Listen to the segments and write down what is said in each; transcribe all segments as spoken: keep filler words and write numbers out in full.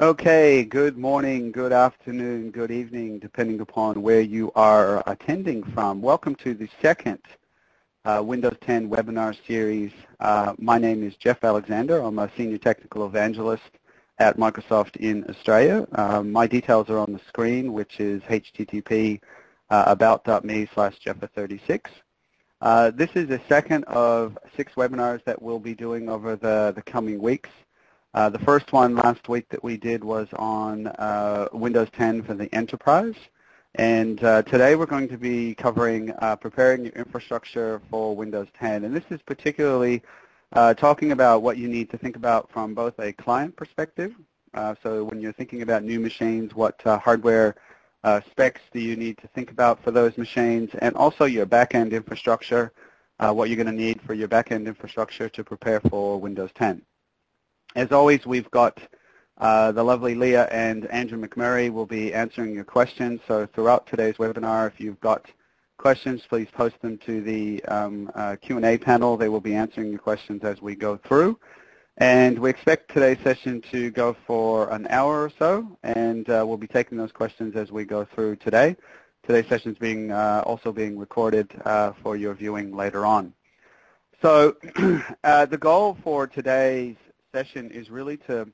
Okay, good morning, good afternoon, good evening, depending upon where you are attending from. Welcome to the second uh, Windows ten webinar series. Uh, my name is Jeff Alexander. I'm a Senior Technical Evangelist at Microsoft in Australia. Uh, my details are on the screen, which is H T T P uh, about.me slash Jeffa thirty-six. Uh, this is the second of six webinars that we'll be doing over the, the coming weeks. Uh, the first one last week that we did was on uh, Windows ten for the enterprise. And uh, today we're going to be covering uh, preparing your infrastructure for Windows ten. And this is particularly uh, talking about what you need to think about from both a client perspective. Uh, so when you're thinking about new machines, what uh, hardware uh, specs do you need to think about for those machines, and also your back-end infrastructure, uh, what you're going to need for your back-end infrastructure to prepare for Windows ten. As always, we've got uh, the lovely Leah and Andrew McMurray will be answering your questions. So throughout today's webinar, if you've got questions, please post them to the um, uh, Q and A panel. They will be answering your questions as we go through. And we expect today's session to go for an hour or so, and uh, we'll be taking those questions as we go through today. Today's session is being, uh, also being recorded uh, for your viewing later on. So uh, the goal for today's session is really to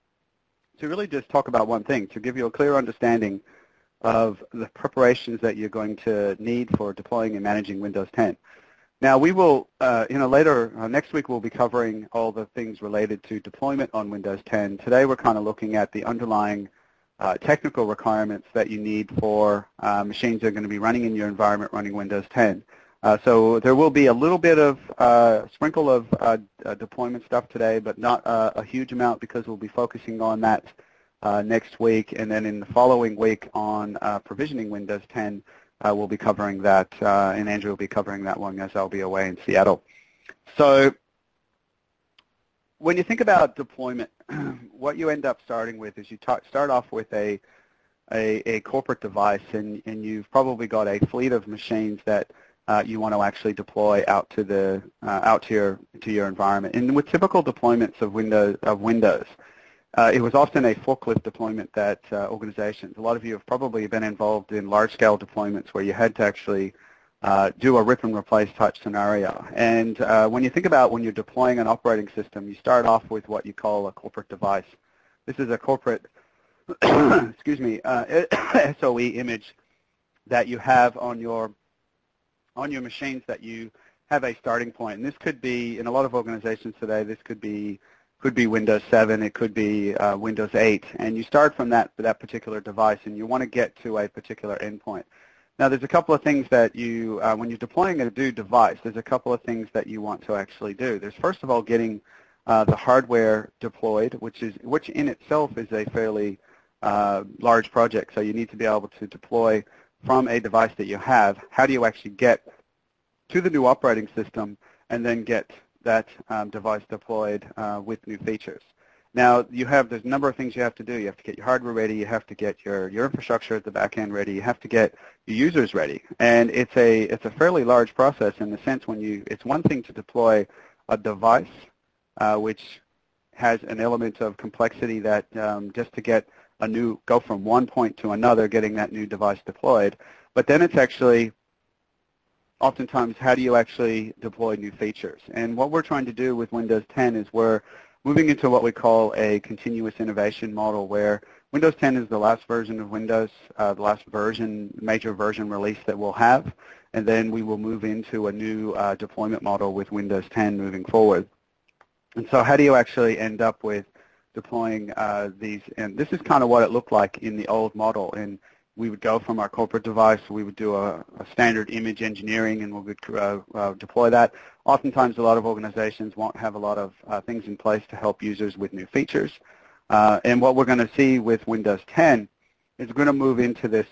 to really just talk about one thing, to give you a clear understanding of the preparations that you're going to need for deploying and managing Windows ten. Now we will, uh, you know, later, uh, next week we'll be covering all the things related to deployment on Windows ten. Today we're kind of looking at the underlying uh, technical requirements that you need for uh, machines that are going to be running in your environment running Windows ten. Uh, so there will be a little bit of uh, sprinkle of uh, uh, deployment stuff today, but not uh, a huge amount, because we'll be focusing on that uh, next week, and then in the following week on uh, provisioning Windows ten, uh, we'll be covering that, uh, and Andrew will be covering that one as I'll be away in Seattle. So when you think about deployment, what you end up starting with is you start off with a, a, a corporate device, and, and you've probably got a fleet of machines that Uh, you want to actually deploy out to the uh, out to your to your environment. And with typical deployments of Windows of Windows, uh, it was often a forklift deployment that uh, organizations. A lot of you have probably been involved in large-scale deployments where you had to actually uh, do a rip and replace type scenario. And uh, when you think about when you're deploying an operating system, you start off with what you call a corporate device. This is a corporate, excuse me, uh, S O E image that you have on your on your machines, that you have a starting point. And this could be, in a lot of organizations today, this could be could be Windows seven, it could be uh, Windows eight, and you start from that, that particular device, and you want to get to a particular endpoint. Now there's a couple of things that you, uh, when you're deploying a new device, there's a couple of things that you want to actually do. There's first of all getting uh, the hardware deployed, which is which in itself is a fairly uh, large project, so you need to be able to deploy from a device that you have. How do you actually get to the new operating system and then get that um, device deployed uh, with new features? Now you have, there's a number of things you have to do. You have to get your hardware ready, you have to get your, your infrastructure at the back end ready, you have to get your users ready. And it's a, it's a fairly large process in the sense when you, it's one thing to deploy a device uh, which has an element of complexity that um, just to get a new, go from one point to another, getting that new device deployed. But then it's actually, oftentimes, how do you actually deploy new features? And what we're trying to do with Windows ten is we're moving into what we call a continuous innovation model, where Windows ten is the last version of Windows, uh, the last version, major version release that we'll have, and then we will move into a new uh, deployment model with Windows ten moving forward. And so how do you actually end up with deploying uh, these? And this is kind of what it looked like in the old model. And we would go from our corporate device, we would do a, a standard image engineering, and we would uh, uh, deploy that. Oftentimes, a lot of organizations won't have a lot of uh, things in place to help users with new features. Uh, and what we're going to see with Windows ten is we're going to move into this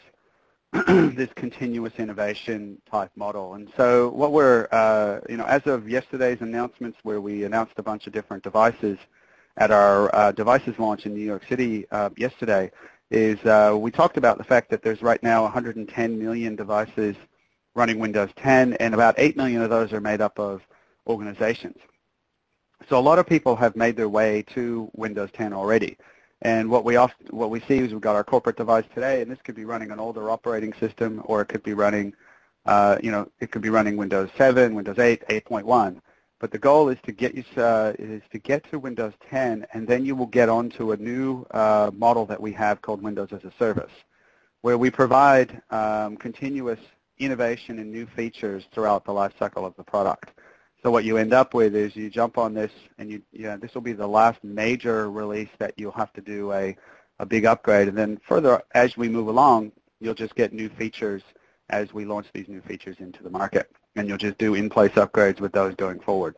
this continuous innovation type model. And so what we're, uh, you know, as of yesterday's announcements, where we announced a bunch of different devices at our uh, devices launch in New York City uh, yesterday, is uh, we talked about the fact that there's right now one hundred ten million devices running Windows ten, and about eight million of those are made up of organizations. So a lot of people have made their way to Windows ten already. And what we often, what we see is we've got our corporate device today, and this could be running an older operating system, or it could be running, uh, you know, it could be running Windows seven, Windows eight, eight point one. But the goal is to get you uh, is to get to Windows ten, and then you will get onto a new uh, model that we have called Windows as a Service, where we provide um, continuous innovation and new features throughout the life cycle of the product. So what you end up with is you jump on this, and you, you know, this will be the last major release that you'll have to do a, a big upgrade. And then further, as we move along, you'll just get new features as we launch these new features into the market. And you'll just do in-place upgrades with those going forward.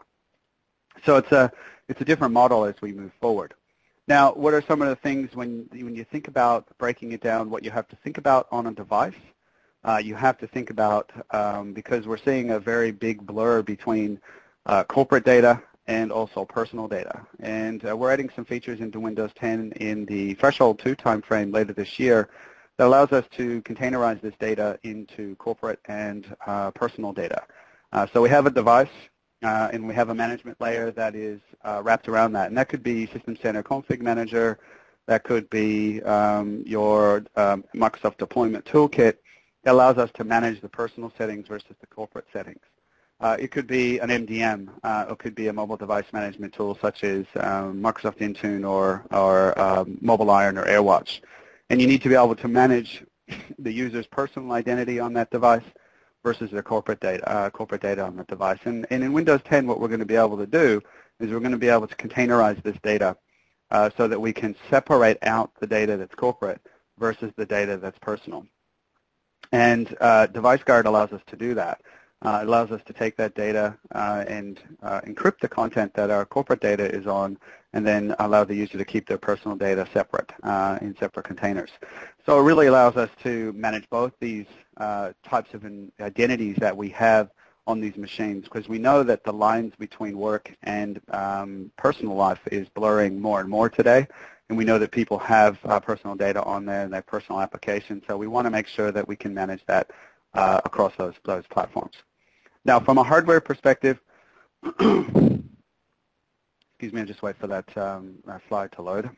So it's a, it's a different model as we move forward. Now, what are some of the things when, when you think about breaking it down, what you have to think about on a device? Uh, you have to think about, um, because we're seeing a very big blur between uh, corporate data and also personal data. And uh, we're adding some features into Windows ten in the Threshold two timeframe later this year that allows us to containerize this data into corporate and uh, personal data. Uh, so we have a device, uh, and we have a management layer that is uh, wrapped around that. And that could be System Center Config Manager. That could be um, your um, Microsoft Deployment Toolkit. That allows us to manage the personal settings versus the corporate settings. Uh, it could be an M D M, uh, or it could be a mobile device management tool such as um, Microsoft Intune or, or um, Mobile Iron or AirWatch. And you need to be able to manage the user's personal identity on that device versus their corporate data, uh, corporate data on the device. And, and in Windows ten, what we're going to be able to do is we're going to be able to containerize this data uh, so that we can separate out the data that's corporate versus the data that's personal. And uh, DeviceGuard allows us to do that. Uh, it allows us to take that data uh, and uh, encrypt the content that our corporate data is on, and then allow the user to keep their personal data separate uh, in separate containers. So it really allows us to manage both these uh, types of identities that we have on these machines, because we know that the lines between work and um, personal life is blurring more and more today. And we know that people have uh, personal data on there and their personal applications, so we want to make sure that we can manage that uh, across those, those platforms. Now, from a hardware perspective, excuse me, I'll just wait for that, um, that slide to load.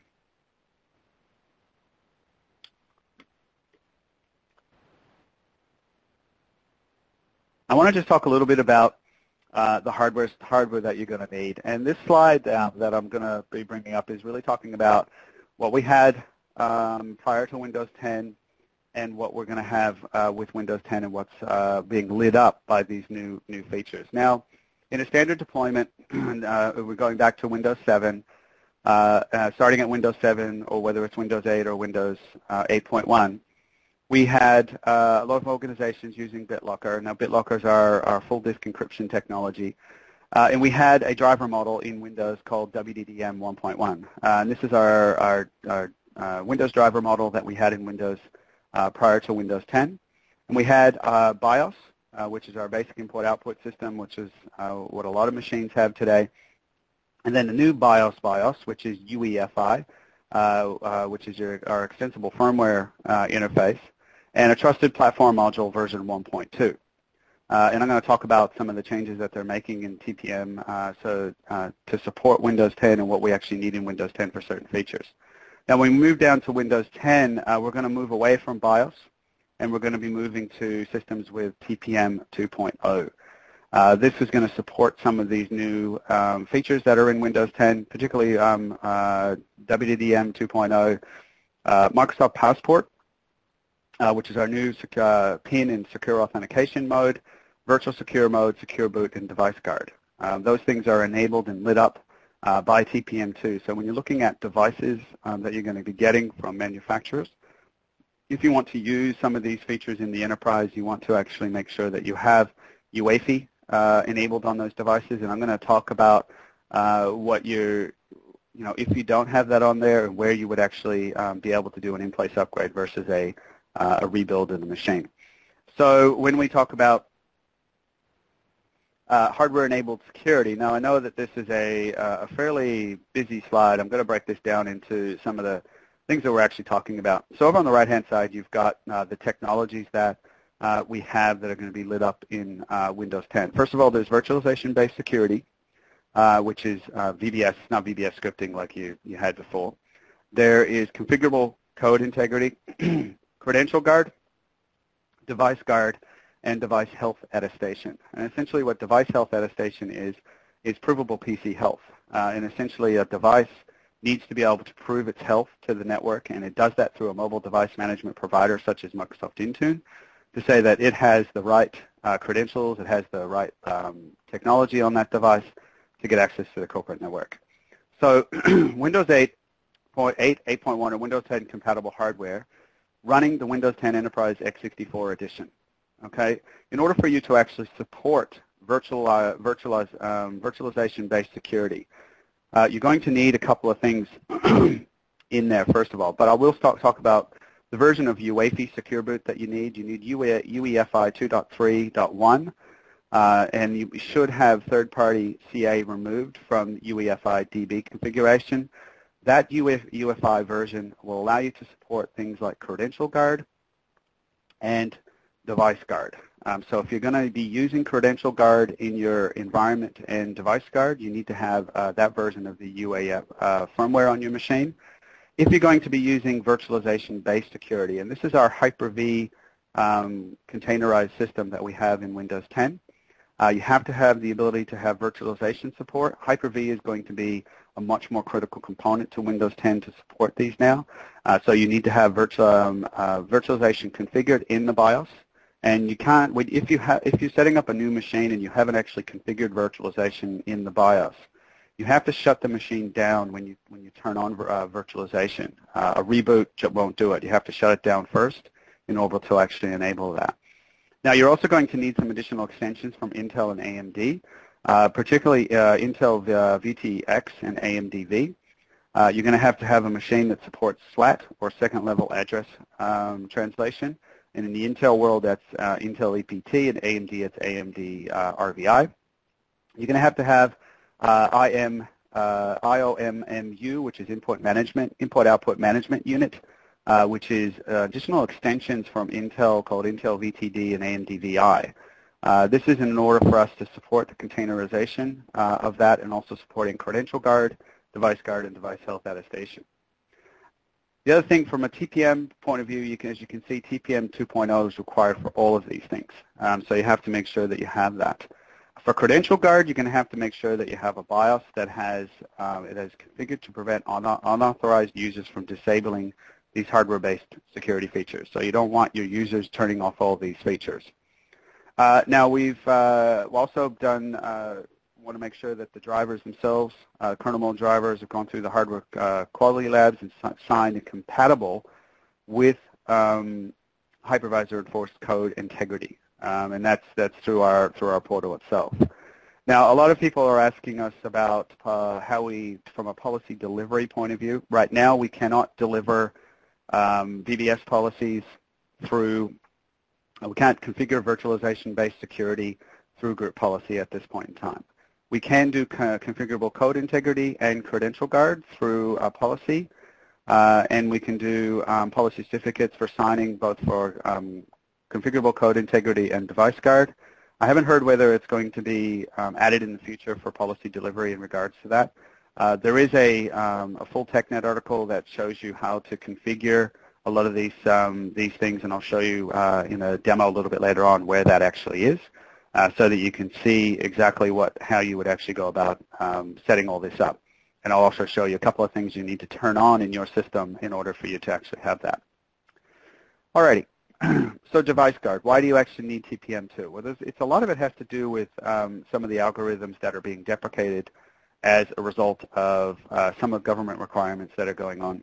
I want to just talk a little bit about Uh, the hardware, hardware that you're going to need. And this slide uh, that I'm going to be bringing up is really talking about what we had um, prior to Windows ten and what we're going to have uh, with Windows ten and what's uh, being lit up by these new, new features. Now, in a standard deployment, uh, we're going back to Windows seven, uh, uh, starting at Windows seven, or whether it's Windows eight or Windows uh, eight point one, we had uh, a lot of organizations using BitLocker. Now, BitLocker is our, our full disk encryption technology. Uh, and we had a driver model in Windows called W D D M one point one. Uh, and this is our, our, our uh, Windows driver model that we had in Windows uh, prior to Windows ten. And we had uh, BIOS, uh, which is our basic import-output system, which is uh, what a lot of machines have today. And then the new BIOS BIOS, which is U E F I, uh, uh, which is your, our extensible firmware uh, interface, and a trusted platform module version one point two. Uh, and I'm going to talk about some of the changes that they're making in T P M uh, so uh, to support Windows ten and what we actually need in Windows ten for certain features. Now, when we move down to Windows ten, uh, we're going to move away from BIOS, and we're going to be moving to systems with T P M two point oh. Uh, this is going to support some of these new um, features that are in Windows ten, particularly um, uh, W D D M two point oh, uh, Microsoft Passport, Uh, which is our new uh, PIN and secure authentication mode, virtual secure mode, secure boot, and device guard. Um, those things are enabled and lit up uh, by T P M two. So when you're looking at devices um, that you're going to be getting from manufacturers, if you want to use some of these features in the enterprise, you want to actually make sure that you have U E F I uh, enabled on those devices. And I'm going to talk about uh, what you're, you know, if you don't have that on there, and where you would actually um, be able to do an in-place upgrade versus a Uh, a rebuild of the machine. So when we talk about uh, hardware-enabled security, now I know that this is a, uh, a fairly busy slide. I'm going to break this down into some of the things that we're actually talking about. So over on the right-hand side, you've got uh, the technologies that uh, we have that are going to be lit up in uh, Windows ten. First of all, there's virtualization-based security, uh, which is uh, V B S, not V B S scripting like you, you had before. there is configurable code integrity, credential guard, device guard, and device health attestation. And essentially what device health attestation is, is provable P C health. Uh, and essentially a device needs to be able to prove its health to the network, and it does that through a mobile device management provider such as Microsoft Intune to say that it has the right uh, credentials, it has the right um, technology on that device to get access to the corporate network. So Windows eight point eight, eight point one, or Windows ten compatible hardware running the Windows ten Enterprise x sixty-four edition. Okay, in order for you to actually support virtual, uh, virtualize, um, virtualization-based security, uh, you're going to need a couple of things in there, first of all. But I will talk, talk about the version of U E F I Secure Boot that you need. You need U E F I two point three point one, uh, and you should have third-party C A removed from U E F I D B configuration. That U E F I version will allow you to support things like Credential Guard and Device Guard. Um, so if you're going to be using Credential Guard in your environment and Device Guard, you need to have uh, that version of the U E F uh, firmware on your machine. If you're going to be using virtualization-based security, and this is our Hyper-V um, containerized system that we have in Windows ten, uh, you have to have the ability to have virtualization support. Hyper-V is going to be a much more critical component to Windows ten to support these now. Uh, so you need to have virtual, um, uh, virtualization configured in the BIOS. And you can't, if, you ha if you're setting up a new machine and you haven't actually configured virtualization in the BIOS, you have to shut the machine down when you, when you turn on uh, virtualization. Uh, a reboot won't do it. You have to shut it down first in order to actually enable that. Now, you're also going to need some additional extensions from Intel and A M D, uh, particularly uh, Intel uh, V T X and A M D V. Uh, you're going to have to have a machine that supports SLAT, or second-level address um, translation. And in the Intel world, that's uh, Intel E P T, and A M D, it's A M D uh, R V I. You're going to have to have uh, I M, uh, I O M M U, which is Input Management, Input Output Management Unit, uh, which is uh, additional extensions from Intel called Intel V T D and A M D V I. Uh, this is in order for us to support the containerization uh, of that, and also supporting Credential Guard, Device Guard, and Device Health Attestation. The other thing, from a T P M point of view, you can, as you can see, T P M two point oh is required for all of these things. Um, so you have to make sure that you have that. For Credential Guard, you're going to have to make sure that you have a BIOS that has, um, it is configured to prevent un unauthorized users from disabling these hardware-based security features. So you don't want your users turning off all these features. Uh, now, we've uh, also done uh, want to make sure that the drivers themselves, uh, kernel mode drivers, have gone through the hardware uh, quality labs and signed and compatible with um, hypervisor enforced code integrity, um, and that's that's through our through our portal itself. Now, a lot of people are asking us about uh, how we, from a policy delivery point of view. Right now, we cannot deliver um, V B S policies through. We can't configure virtualization-based security through group policy at this point in time. We can do configurable code integrity and Credential Guard through uh, policy, uh, and we can do um, policy certificates for signing both for um, configurable code integrity and Device Guard. I haven't heard whether it's going to be um, added in the future for policy delivery in regards to that. Uh, there is a, um, a full TechNet article that shows you how to configure a lot of these, um, these things, and I'll show you uh, in a demo a little bit later on where that actually is. Uh, so that you can see exactly what, how you would actually go about um, setting all this up. And I'll also show you a couple of things you need to turn on in your system in order for you to actually have that. Alrighty, so Device Guard, why do you actually need T P M two? Well, it's a lot of it has to do with um, some of the algorithms that are being deprecated as a result of uh, some of government requirements that are going on.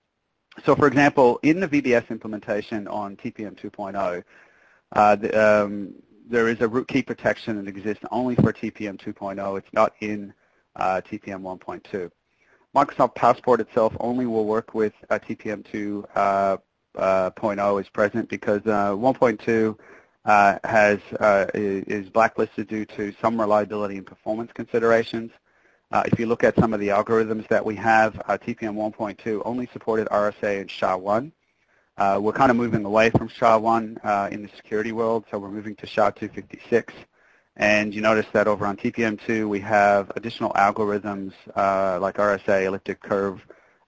So for example, in the V B S implementation on T P M two point oh, uh, the, um, there is a root key protection that exists only for T P M two point oh. It's not in uh, T P M one point two. Microsoft Passport itself only will work with uh, T P M two point oh uh, uh, is present because uh, one point two uh, has uh, is blacklisted due to some reliability and performance considerations. Uh, if you look at some of the algorithms that we have, uh, T P M one point two only supported R S A and S H A one. Uh, we're kind of moving away from S H A one uh, in the security world, so we're moving to S H A two fifty-six. And you notice that over on T P M two, we have additional algorithms uh, like R S A, elliptic curve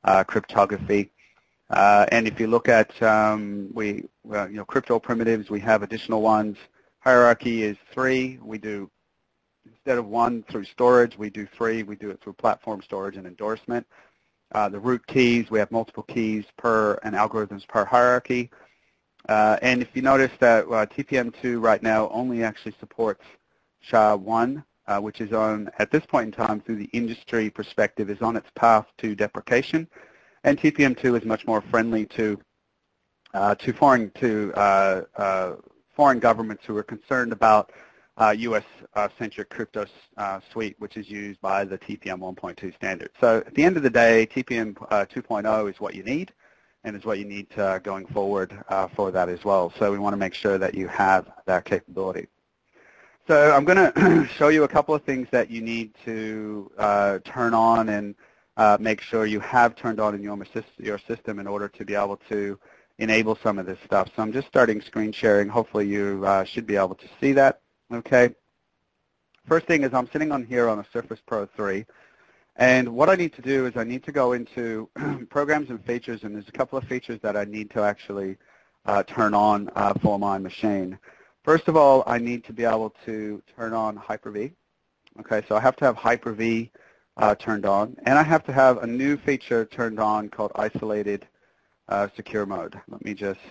uh, cryptography. Uh, and if you look at um, we, well, you know, crypto primitives, we have additional ones. Hierarchy is three. We do, instead of one through storage, we do three. We do it through platform storage and endorsement. Uh, the root keys, we have multiple keys per and algorithms per hierarchy. Uh, and if you notice that uh, T P M two right now only actually supports S H A one, uh, which is on, at this point in time, through the industry perspective, is on its path to deprecation. And T P M two is much more friendly to uh, to foreign to uh, uh, foreign governments who are concerned about uh, U S-centric uh, crypto uh, suite, which is used by the T P M one point two standard. So at the end of the day, T P M uh, two point oh is what you need, and is what you need uh, going forward uh, for that as well. So we want to make sure that you have that capability. So I'm going to show you a couple of things that you need to uh, turn on and Uh, make sure you have turned on in your, your system in order to be able to enable some of this stuff. So I'm just starting screen sharing. Hopefully you uh, should be able to see that. Okay. First thing is I'm sitting on here on a Surface Pro three. And what I need to do is I need to go into programs and features, and there's a couple of features that I need to actually uh, turn on uh, for my machine. First of all, I need to be able to turn on Hyper-V. Okay, so I have to have Hyper-V Uh, turned on, and I have to have a new feature turned on called Isolated uh, Secure Mode. Let me just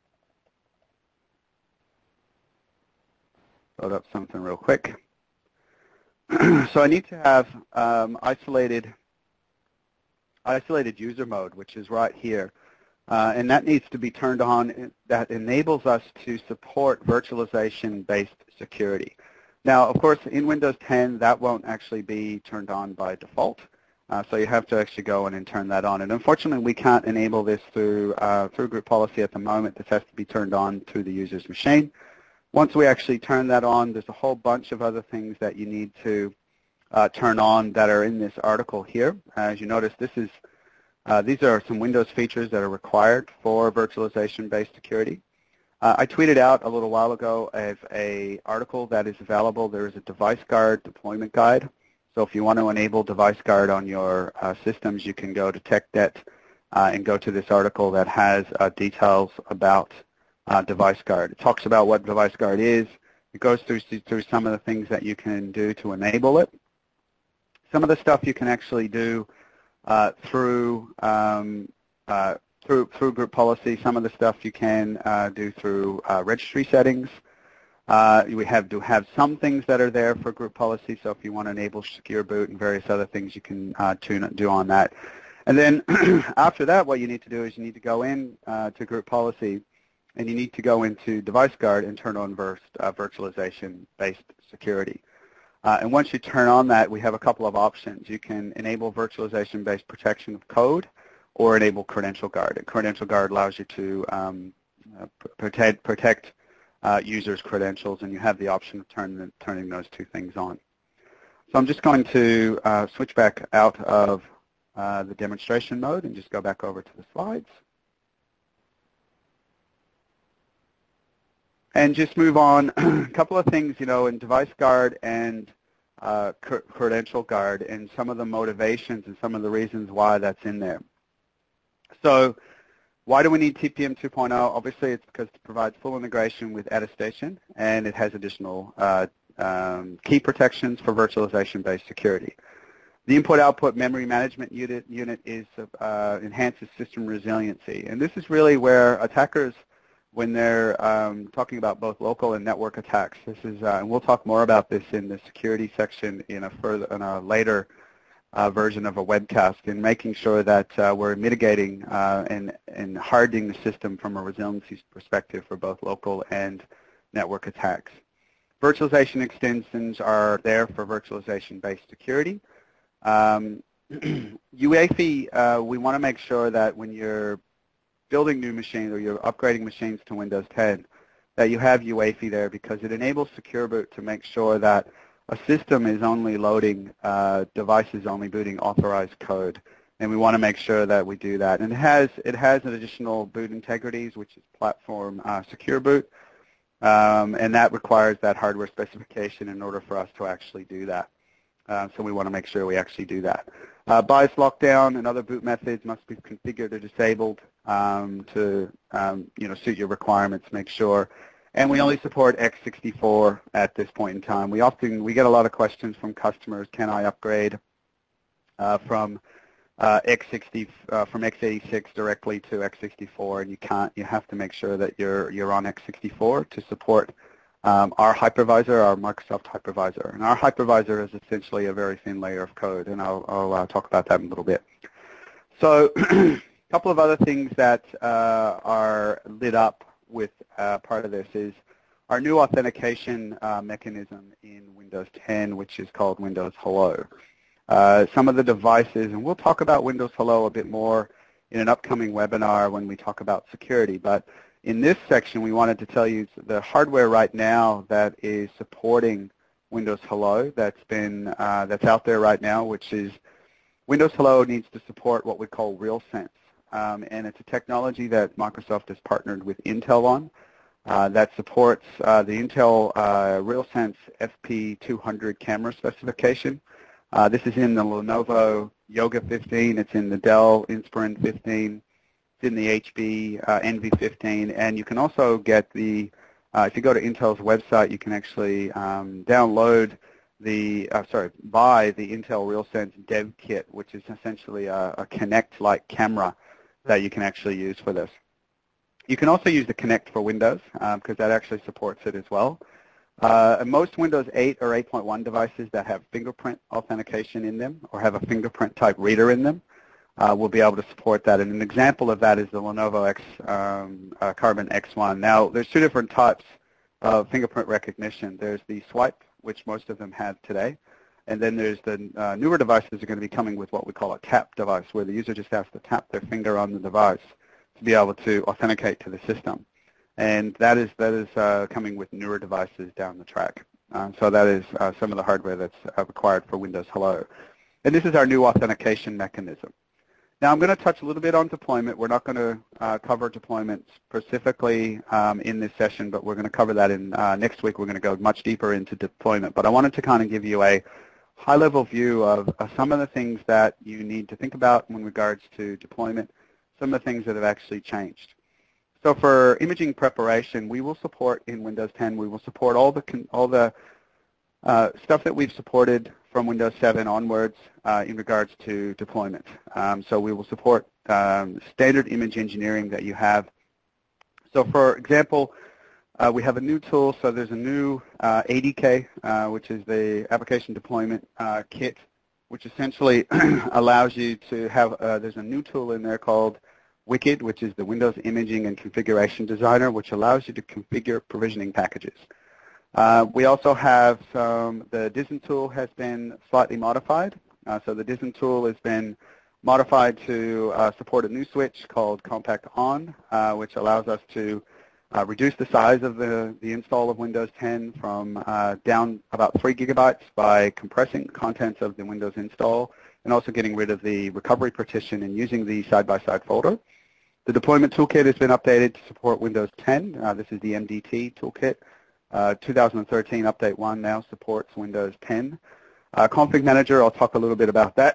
load up something real quick. So I need to have um, isolated isolated user mode, which is right here, uh, and that needs to be turned on. That enables us to support virtualization-based security. Now, of course, in Windows ten, that won't actually be turned on by default, uh, so you have to actually go in and turn that on. And unfortunately, we can't enable this through, uh, through group policy at the moment. This has to be turned on through the user's machine. Once we actually turn that on, there's a whole bunch of other things that you need to uh, turn on that are in this article here. As you notice, this is, uh, these are some Windows features that are required for virtualization-based security. Uh, I tweeted out a little while ago of a article that is available. There is a Device Guard deployment guide. So if you want to enable Device Guard on your uh, systems, you can go to TechDebt uh, and go to this article that has uh, details about uh, Device Guard. It talks about what Device Guard is. It goes through, through some of the things that you can do to enable it. Some of the stuff you can actually do uh, through um, uh, Through, through group policy. Some of the stuff you can uh, do through uh, registry settings. Uh, we have to have some things that are there for group policy, so if you want to enable secure boot and various other things, you can uh, tune, do on that. And then after that, what you need to do is you need to go in uh, to group policy, and you need to go into Device Guard and turn on burst, uh, virtualization-based security. Uh, and once you turn on that, we have a couple of options. You can enable virtualization-based protection of code, or enable Credential Guard. And Credential Guard allows you to um, uh, protect, protect uh, users' credentials, and you have the option of turn, turning those two things on. So I'm just going to uh, switch back out of uh, the demonstration mode and just go back over to the slides. And just move on. A couple of things, you know, in Device Guard and uh, Credential Guard, and some of the motivations and some of the reasons why that's in there. So why do we need T P M two point oh? Obviously, it's because it provides full integration with Attestation, and it has additional uh, um, key protections for virtualization-based security. The input-output memory management unit, unit is, uh, enhances system resiliency. And this is really where attackers, when they're um, talking about both local and network attacks, this is, uh, and we'll talk more about this in the security section in a, further, in a later Uh, version of a webcast, in making sure that uh, we're mitigating uh, and, and hardening the system from a resiliency perspective for both local and network attacks. Virtualization extensions are there for virtualization-based security. Um, U E F I, uh, we want to make sure that when you're building new machines or you're upgrading machines to Windows ten, that you have U E F I there, because it enables Secure Boot to make sure that a system is only loading uh, devices, only booting authorized code, and we want to make sure that we do that. And it has it has an additional boot integrities, which is platform uh, secure boot, um, and that requires that hardware specification in order for us to actually do that. Uh, so we want to make sure we actually do that. Uh, BIOS lockdown and other boot methods must be configured or disabled um, to um, you know, suit your requirements, make sure. And we only support x sixty-four at this point in time. We often, we get a lot of questions from customers, can I upgrade uh, from uh, x sixty, uh, from x eighty-six directly to x sixty-four, and you can't, you have to make sure that you're, you're on x sixty-four to support Um, our hypervisor, our Microsoft hypervisor. And our hypervisor is essentially a very thin layer of code, and I'll, I'll uh, talk about that in a little bit. So a couple of other things that uh, are lit up with uh, part of this is our new authentication uh, mechanism in Windows ten, which is called Windows Hello. Uh, some of the devices, and we'll talk about Windows Hello a bit more in an upcoming webinar when we talk about security, but in this section, we wanted to tell you the hardware right now that is supporting Windows Hello that's been uh, that's out there right now, which is Windows Hello needs to support what we call RealSense, um, and it's a technology that Microsoft has partnered with Intel on uh, that supports uh, the Intel uh, RealSense F P two hundred camera specification. Uh, this is in the Lenovo Yoga fifteen. It's in the Dell Inspiron fifteen. In the H P uh, N V fifteen, and you can also get the, uh, if you go to Intel's website, you can actually um, download the, uh, sorry, buy the Intel RealSense Dev Kit, which is essentially a, a Kinect-like camera that you can actually use for this. You can also use the Kinect for Windows, because um, that actually supports it as well. Uh, and most Windows eight or eight point one devices that have fingerprint authentication in them or have a fingerprint type reader in them Uh, we'll be able to support that. And an example of that is the Lenovo X, um, uh, Carbon X one. Now, there's two different types of fingerprint recognition. There's the swipe, which most of them have today, and then there's the uh, newer devices are going to be coming with what we call a tap device, where the user just has to tap their finger on the device to be able to authenticate to the system. And that is, that is uh, coming with newer devices down the track. Um, so that is uh, some of the hardware that's uh, required for Windows Hello. And this is our new authentication mechanism. Now, I'm going to touch a little bit on deployment. We're not going to uh, cover deployment specifically um, in this session, but we're going to cover that in uh, next week. We're going to go much deeper into deployment. But I wanted to kind of give you a high-level view of uh, some of the things that you need to think about in regards to deployment, some of the things that have actually changed. So for imaging preparation, we will support in Windows ten, we will support all the, all the uh, stuff that we've supported from Windows seven onwards uh, in regards to deployment. Um, so we will support um, standard image engineering that you have. So for example, uh, we have a new tool. So there's a new uh, A D K, uh, which is the Application Deployment uh, Kit, which essentially allows you to have, uh, there's a new tool in there called Wicked, which is the Windows Imaging and Configuration Designer, which allows you to configure provisioning packages. Uh, we also have some, the D I S M tool has been slightly modified. Uh, so the D I S M tool has been modified to uh, support a new switch called Compact On, uh, which allows us to uh, reduce the size of the, the install of Windows ten from uh, down about three gigabytes by compressing contents of the Windows install and also getting rid of the recovery partition and using the side-by-side folder. The deployment toolkit has been updated to support Windows ten. Uh, this is the M D T toolkit. Uh, two thousand thirteen Update one now supports Windows ten. Uh, Config Manager, I'll talk a little bit about that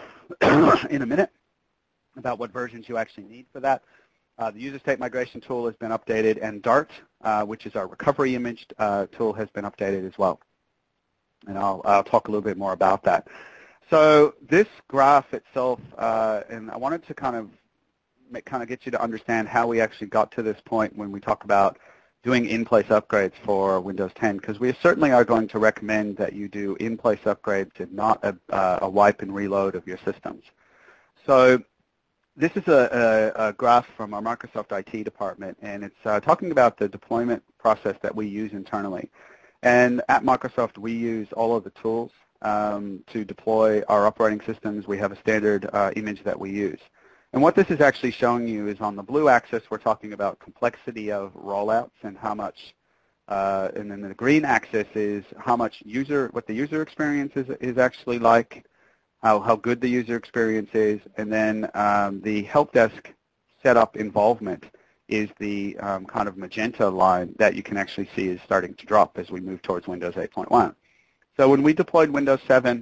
in a minute, about what versions you actually need for that. Uh, the User State Migration tool has been updated, and Dart, uh, which is our recovery image uh, tool, has been updated as well. And I'll, I'll talk a little bit more about that. So this graph itself, uh, and I wanted to kind of, make, kind of get you to understand how we actually got to this point when we talk about doing in-place upgrades for Windows ten, because we certainly are going to recommend that you do in-place upgrades and not a, uh, a wipe and reload of your systems. So this is a, a, a graph from our Microsoft I T department, and it's uh, talking about the deployment process that we use internally. And at Microsoft, we use all of the tools um, to deploy our operating systems. We have a standard uh, image that we use. And what this is actually showing you is on the blue axis, we're talking about complexity of rollouts and how much, uh, and then the green axis is how much user, what the user experience is, is actually like, how, how good the user experience is, and then um, the help desk setup involvement is the um, kind of magenta line that you can actually see is starting to drop as we move towards Windows eight point one. So when we deployed Windows seven,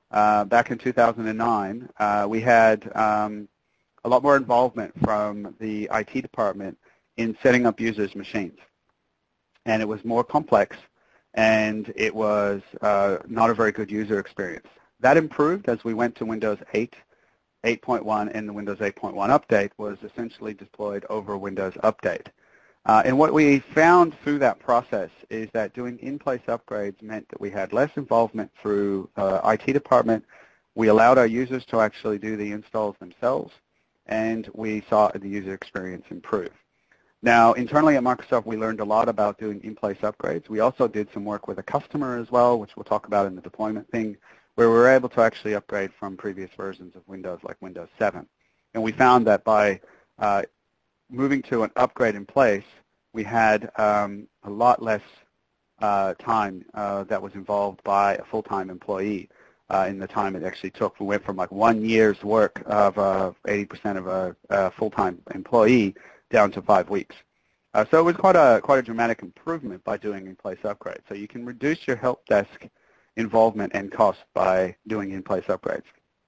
uh, back in two thousand nine, uh, we had um, a lot more involvement from the I T department in setting up users' machines. And it was more complex, and it was uh, not a very good user experience. That improved as we went to Windows eight, eight point one, and the Windows eight point one update was essentially deployed over Windows Update. Uh, and what we found through that process is that doing in-place upgrades meant that we had less involvement through uh, I T department. We allowed our users to actually do the installs themselves, and we saw the user experience improve. Now, internally at Microsoft, we learned a lot about doing in-place upgrades. We also did some work with a customer as well, which we'll talk about in the deployment thing, where we were able to actually upgrade from previous versions of Windows, like Windows seven. And we found that by uh, moving to an upgrade in place, we had um, a lot less uh, time uh, that was involved by a full-time employee uh, in the time it actually took. We went from like one year's work of uh, eighty percent of a, a full-time employee down to five weeks. Uh, so it was quite a, quite a dramatic improvement by doing in-place upgrades. So you can reduce your help desk involvement and cost by doing in-place upgrades.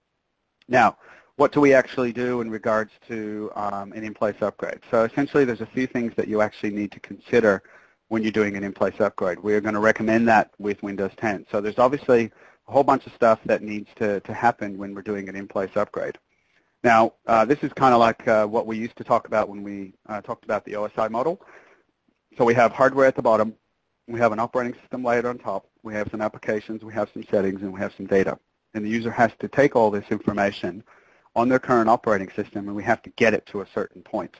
Now, what do we actually do in regards to um, an in-place upgrade? So essentially there's a few things that you actually need to consider when you're doing an in-place upgrade. We're going to recommend that with Windows ten. So there's obviously a whole bunch of stuff that needs to, to happen when we're doing an in-place upgrade. Now, uh, this is kind of like uh, what we used to talk about when we uh, talked about the O S I model. So we have hardware at the bottom, we have an operating system layered on top, we have some applications, we have some settings, and we have some data. And the user has to take all this information on their current operating system, and we have to get it to a certain point.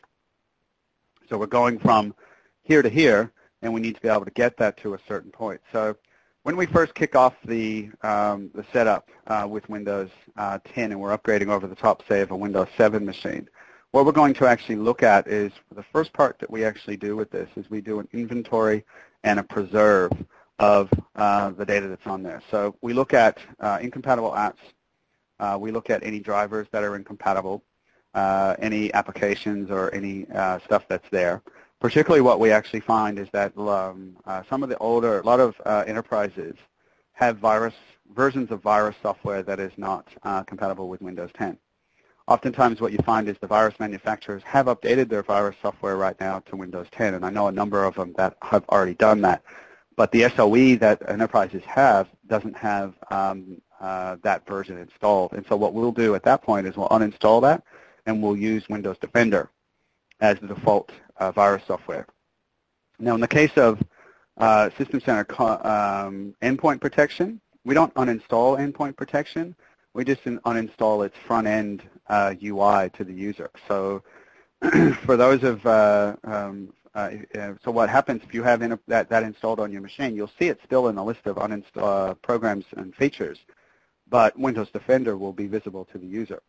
So we're going from here to here, and we need to be able to get that to a certain point. So when we first kick off the, um, the setup uh, with Windows uh, ten and we're upgrading over the top, say, of a Windows seven machine, what we're going to actually look at is the first part that we actually do with this is we do an inventory and a preserve of uh, the data that's on there. So we look at uh, incompatible apps. Uh, we look at any drivers that are incompatible, uh, any applications or any uh, stuff that's there. Particularly what we actually find is that um, uh, some of the older, a lot of uh, enterprises have virus, versions of virus software that is not uh, compatible with Windows ten. Oftentimes what you find is the virus manufacturers have updated their virus software right now to Windows ten, and I know a number of them that have already done that. But the S O E that enterprises have doesn't have um, uh, that version installed. And so what we'll do at that point is we'll uninstall that, and we'll use Windows Defender as the default uh, virus software. Now, in the case of uh, System Center um, endpoint protection, we don't uninstall endpoint protection. We just uninstall its front-end uh, U I to the user. So for those of, uh, um, uh, so what happens if you have in a, that, that installed on your machine, you'll see it still in the list of uninstalled uh, programs and features, but Windows Defender will be visible to the user.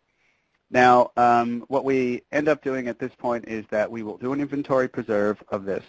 Now, um, what we end up doing at this point is that we will do an inventory preserve of this.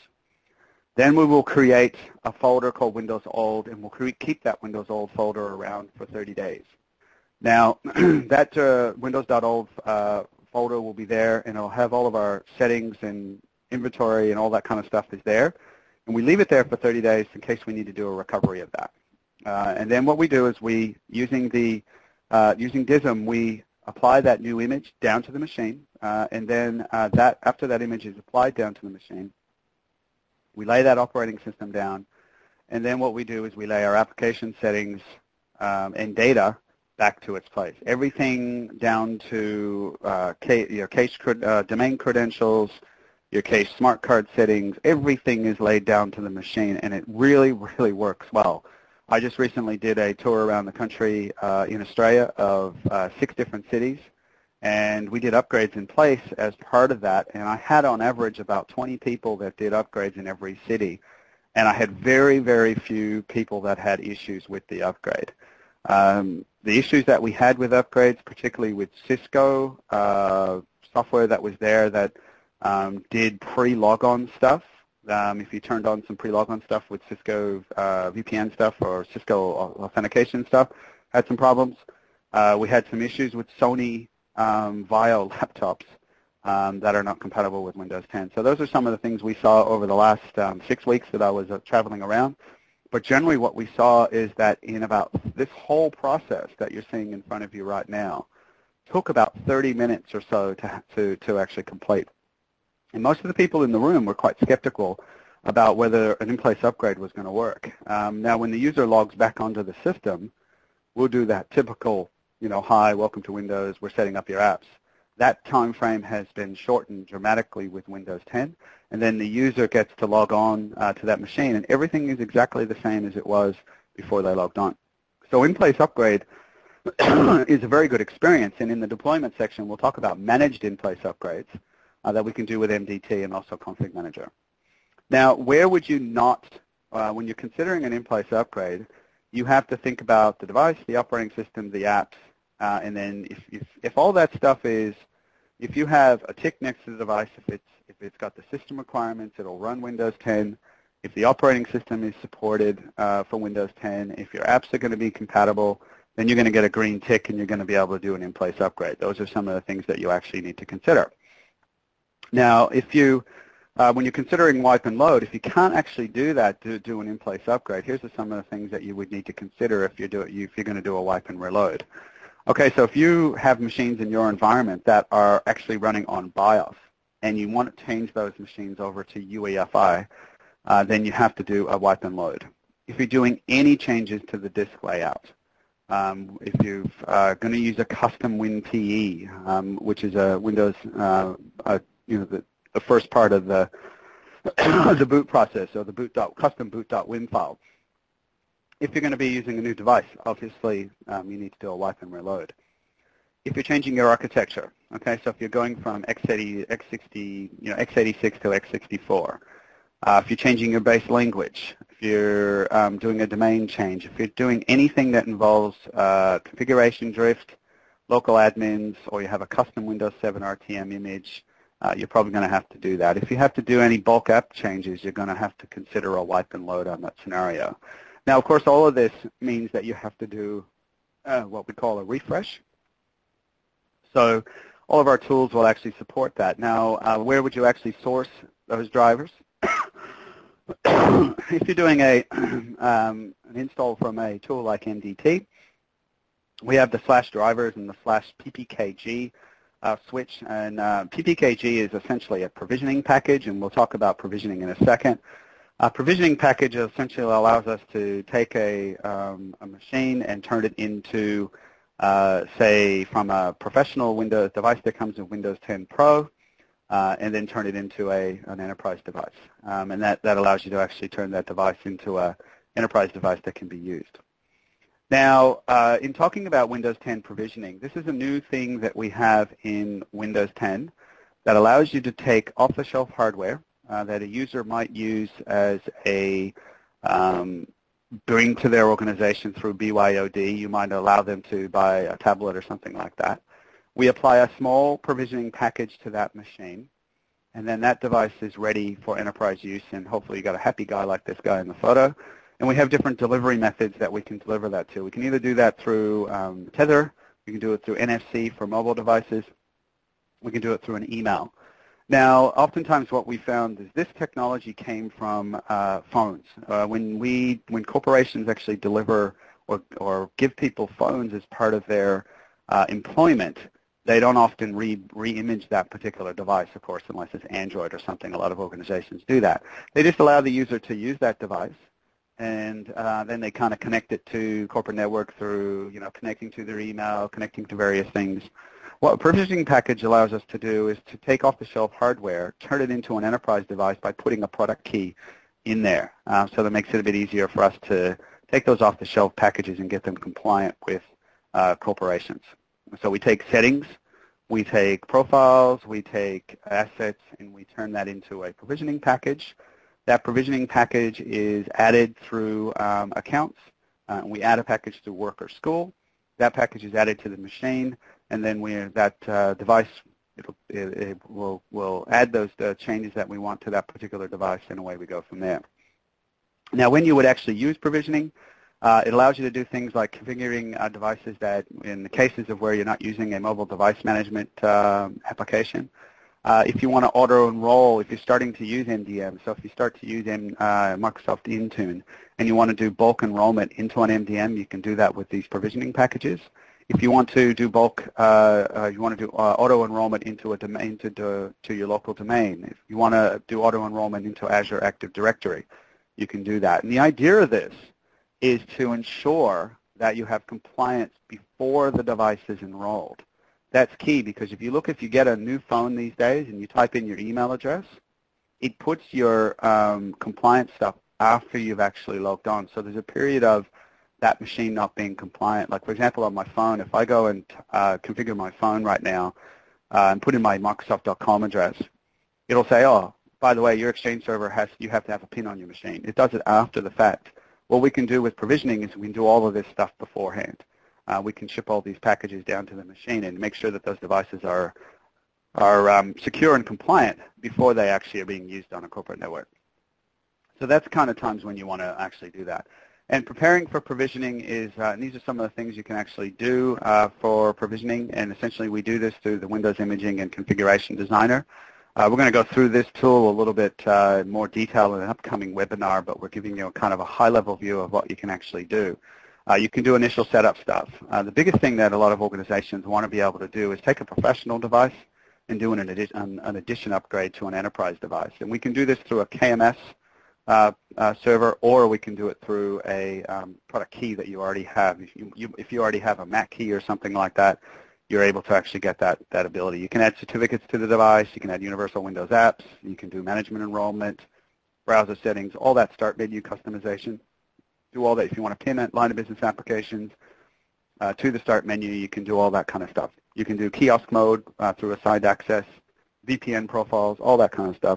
Then we will create a folder called Windows Old, and we'll keep that Windows Old folder around for thirty days. Now, that uh, Windows.old uh, folder will be there, and it'll have all of our settings and inventory and all that kind of stuff is there. And we leave it there for thirty days in case we need to do a recovery of that. Uh, and then what we do is we, using the uh, using D I S M, we apply that new image down to the machine, uh, and then uh, that after that image is applied down to the machine, we lay that operating system down, and then what we do is we lay our application settings um, and data back to its place. Everything down to uh, your case uh, domain credentials, your case smart card settings, everything is laid down to the machine, and it really, really works well. I just recently did a tour around the country uh, in Australia of uh, six different cities, and we did upgrades in place as part of that, and I had on average about twenty people that did upgrades in every city, and I had very, very few people that had issues with the upgrade. Um, the issues that we had with upgrades, particularly with Cisco uh, software that was there that um, did pre-logon stuff. Um, if you turned on some pre-logon stuff with Cisco uh, V P N stuff or Cisco authentication stuff, had some problems. Uh, we had some issues with Sony um, Vaio laptops um, that are not compatible with Windows ten. So those are some of the things we saw over the last um, six weeks that I was uh, traveling around. But generally what we saw is that in about this whole process that you're seeing in front of you right now took about thirty minutes or so to, to, to actually complete. And most of the people in the room were quite skeptical about whether an in-place upgrade was going to work. Um, now, when the user logs back onto the system, we'll do that typical, you know, hi, welcome to Windows, we're setting up your apps. That time frame has been shortened dramatically with Windows ten, and then the user gets to log on uh, to that machine, and everything is exactly the same as it was before they logged on. So in-place upgrade is a very good experience, and in the deployment section, we'll talk about managed in-place upgrades uh, that we can do with M D T and also Config Manager. Now, where would you not, uh, when you're considering an in-place upgrade, you have to think about the device, the operating system, the apps, uh, and then if, if, if all that stuff is, if you have a tick next to the device, if it's, if it's got the system requirements, it'll run Windows ten. If the operating system is supported uh, for Windows ten, if your apps are going to be compatible, then you're going to get a green tick and you're going to be able to do an in-place upgrade. Those are some of the things that you actually need to consider. Now, if you, uh, when you're considering wipe and load, if you can't actually do that to do an in-place upgrade, here's some of the things that you would need to consider if you're, do, if you're going to do a wipe and reload. Okay, so if you have machines in your environment that are actually running on BIOS and you want to change those machines over to U E F I, uh, then you have to do a wipe and load. If you're doing any changes to the disk layout, um, if you're uh, going to use a custom WinPE, um, which is a Windows, uh, a, you know, the, the first part of the the boot process, or the boot dot, custom boot.win file. If you're going to be using a new device, obviously um, you need to do a wipe and reload. If you're changing your architecture, okay, so if you're going from x eighty, x sixty, you know, x eighty-six to x sixty-four, uh, if you're changing your base language, if you're um, doing a domain change, if you're doing anything that involves uh, configuration drift, local admins, or you have a custom Windows seven R T M image, uh, you're probably going to have to do that. If you have to do any bulk app changes, you're going to have to consider a wipe and load on that scenario. Now, of course, all of this means that you have to do uh, what we call a refresh. So all of our tools will actually support that. Now, uh, where would you actually source those drivers? If you're doing a, um, an install from a tool like M D T, we have the slash drivers and the slash P P K G uh, switch. And uh, P P K G is essentially a provisioning package, and we'll talk about provisioning in a second. A provisioning package essentially allows us to take a, um, a machine and turn it into, uh, say, from a professional Windows device that comes with Windows ten Pro, uh, and then turn it into a, an enterprise device. Um, and that, that allows you to actually turn that device into an enterprise device that can be used. Now, uh, in talking about Windows ten provisioning, this is a new thing that we have in Windows ten that allows you to take off-the-shelf hardware Uh, that a user might use as a um, bring to their organization through B Y O D. You might allow them to buy a tablet or something like that. We apply a small provisioning package to that machine, and then that device is ready for enterprise use, and hopefully you got a happy guy like this guy in the photo. And we have different delivery methods that we can deliver that to. We can either do that through um, Tether, we can do it through N F C for mobile devices, we can do it through an email. Now, oftentimes what we found is this technology came from uh, phones. Uh, when we, when corporations actually deliver or, or give people phones as part of their uh, employment, they don't often re, re-image that particular device, of course, unless it's Android or something. A lot of organizations do that. They just allow the user to use that device, and uh, then they kind of connect it to corporate network through, you know, connecting to their email, connecting to various things. What a provisioning package allows us to do is to take off-the-shelf hardware, turn it into an enterprise device by putting a product key in there. Uh, so that makes it a bit easier for us to take those off-the-shelf packages and get them compliant with uh, corporations. So we take settings, we take profiles, we take assets, and we turn that into a provisioning package. That provisioning package is added through um, accounts. Uh, we add a package to work or school. That package is added to the machine, and then we, that uh, device it'll, it, it will will add those uh, changes that we want to that particular device, and away we go from there. Now, when you would actually use provisioning, uh, it allows you to do things like configuring uh, devices that, in the cases of where you're not using a mobile device management uh, application, Uh, if you want to auto-enroll, if you're starting to use M D M, so if you start to use M, uh, Microsoft Intune and you want to do bulk enrollment into an M D M, you can do that with these provisioning packages. If you want to do bulk, uh, uh, you want to do uh, auto-enrollment into a domain to, do, to your local domain. If you want to do auto-enrollment into Azure Active Directory, you can do that. And the idea of this is to ensure that you have compliance before the device is enrolled. That's key because if you look, if you get a new phone these days and you type in your email address, it puts your um, compliance stuff after you've actually logged on. So there's a period of that machine not being compliant. Like, for example, on my phone, if I go and uh, configure my phone right now uh, and put in my Microsoft dot com address, it'll say, oh, by the way, your Exchange server has, you have to have a PIN on your machine. It does it after the fact. What we can do with provisioning is we can do all of this stuff beforehand. Uh, we can ship all these packages down to the machine and make sure that those devices are, are um, secure and compliant before they actually are being used on a corporate network. So that's kind of times when you want to actually do that. And preparing for provisioning is, uh, and these are some of the things you can actually do uh, for provisioning, and essentially we do this through the Windows Imaging and Configuration Designer. Uh, we're going to go through this tool a little bit uh, in more detail in an upcoming webinar, but we're giving you a kind of a high-level view of what you can actually do. Uh, you can do initial setup stuff. Uh, the biggest thing that a lot of organizations want to be able to do is take a professional device and do an addition, an addition upgrade to an enterprise device. And we can do this through a K M S uh, uh, server, or we can do it through a um, product key that you already have. If you, you, if you already have a Mac key or something like that, you're able to actually get that, that ability. You can add certificates to the device. You can add universal Windows apps. You can do management enrollment, browser settings, all that start menu customization. Do all that. If you want to pin it, line of business applications uh, to the start menu, you can do all that kind of stuff. You can do kiosk mode uh, through assigned access, V P N profiles, all that kind of stuff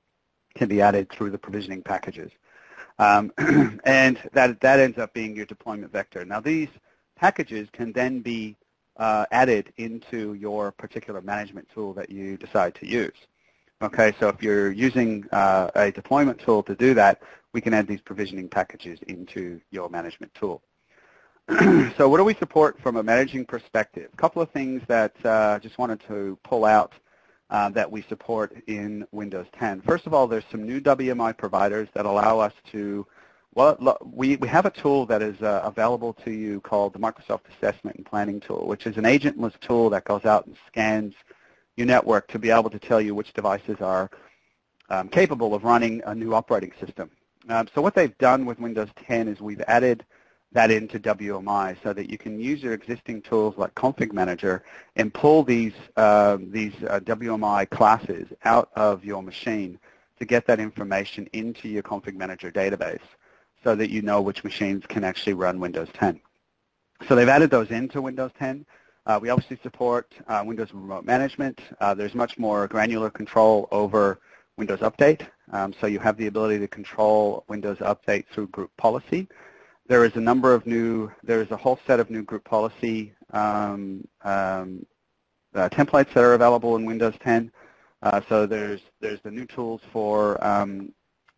can be added through the provisioning packages. Um, and that, that ends up being your deployment vector. Now these packages can then be uh, added into your particular management tool that you decide to use. Okay, so if you're using uh, a deployment tool to do that, we can add these provisioning packages into your management tool. So what do we support from a managing perspective? A couple of things that I uh, just wanted to pull out uh, that we support in Windows ten. First of all, there's some new W M I providers that allow us to, well, we, we have a tool that is uh, available to you called the Microsoft Assessment and Planning Tool, which is an agentless tool that goes out and scans your network to be able to tell you which devices are um, capable of running a new operating system. Um, so what they've done with Windows ten is we've added that into W M I so that you can use your existing tools like Config Manager and pull these, uh, these uh, W M I classes out of your machine to get that information into your Config Manager database so that you know which machines can actually run Windows ten. So they've added those into Windows ten. Uh, we obviously support uh, Windows Remote Management. Uh, there's much more granular control over Windows Update. Um, so you have the ability to control Windows Update through group policy. There is a number of new, there is a whole set of new group policy um, um, uh, templates that are available in Windows ten. Uh, so there's, there's the new tools for um,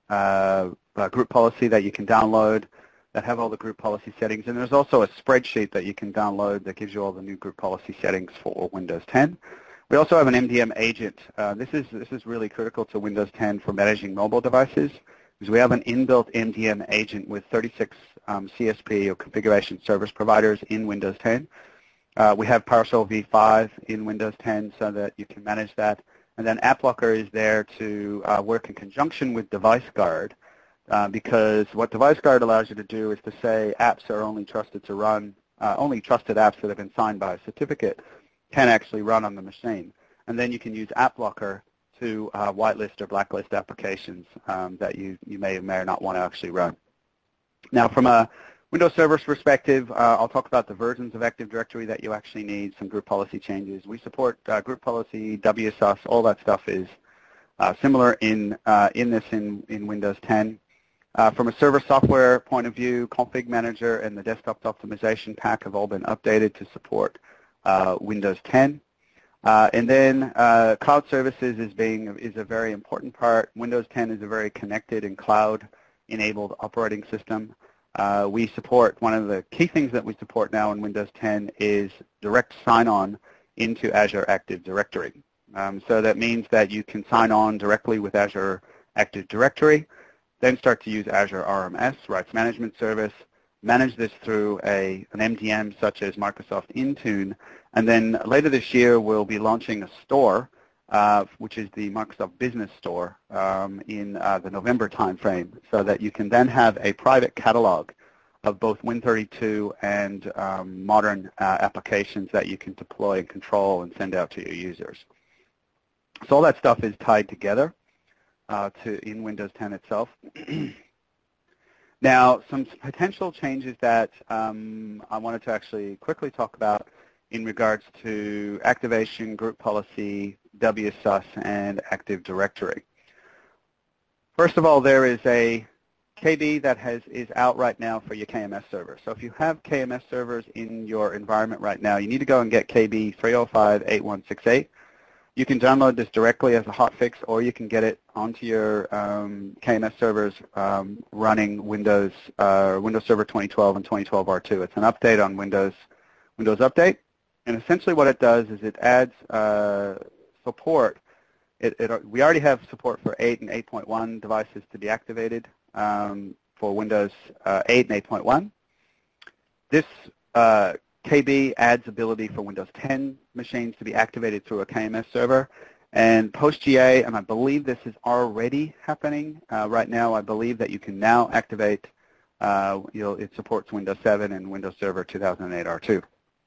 uh, uh, group policy that you can download that have all the group policy settings. And there's also a spreadsheet that you can download that gives you all the new group policy settings for Windows ten. We also have an M D M agent. Uh, this is this is really critical to Windows ten for managing mobile devices, because we have an inbuilt M D M agent with thirty-six um, C S P or configuration service providers in Windows ten. Uh, we have PowerShell v five in Windows ten so that you can manage that. And then AppLocker is there to uh, work in conjunction with DeviceGuard, uh, because what DeviceGuard allows you to do is to say apps are only trusted to run, uh, only trusted apps that have been signed by a certificate can actually run on the machine. And then you can use AppLocker to uh, whitelist or blacklist applications um, that you, you may or may not want to actually run. Now from a Windows Server's perspective, uh, I'll talk about the versions of Active Directory that you actually need, some group policy changes. We support uh, group policy, W S U S, all that stuff is uh, similar in, uh, in this in, in Windows ten. Uh, from a server software point of view, Config Manager and the Desktop Optimization Pack have all been updated to support uh, Windows ten. Uh, and then uh, cloud services is, being, is a very important part. Windows ten is a very connected and cloud-enabled operating system. Uh, we support, one of the key things that we support now in Windows ten is direct sign-on into Azure Active Directory. Um, so that means that you can sign on directly with Azure Active Directory, then start to use Azure R M S, Rights Management Service, manage this through a, an M D M such as Microsoft Intune, and then later this year we'll be launching a store, uh, which is the Microsoft Business Store, um, in uh, the November timeframe, so that you can then have a private catalog of both Win thirty-two and um, modern uh, applications that you can deploy and control and send out to your users. So all that stuff is tied together uh, to in Windows ten itself. Now, some potential changes that um, I wanted to actually quickly talk about in regards to activation, group policy, W S U S, and Active Directory. First of all, there is a K B that has, is out right now for your K M S server. So if you have K M S servers in your environment right now, you need to go and get K B three oh five eight one six eight. You can download this directly as a hotfix, or you can get it onto your um, K M S servers um, running Windows uh, Windows Server twenty twelve and twenty twelve R two. It's an update on Windows Windows Update, and essentially what it does is it adds uh, support. It, it, we already have support for eight and eight point one devices to be activated um, for Windows uh, eight and eight point one. This uh, K B adds ability for Windows ten machines to be activated through a K M S server. And post-G A, and I believe this is already happening uh, right now, I believe that you can now activate, uh, you know, it supports Windows seven and Windows Server two thousand eight R two.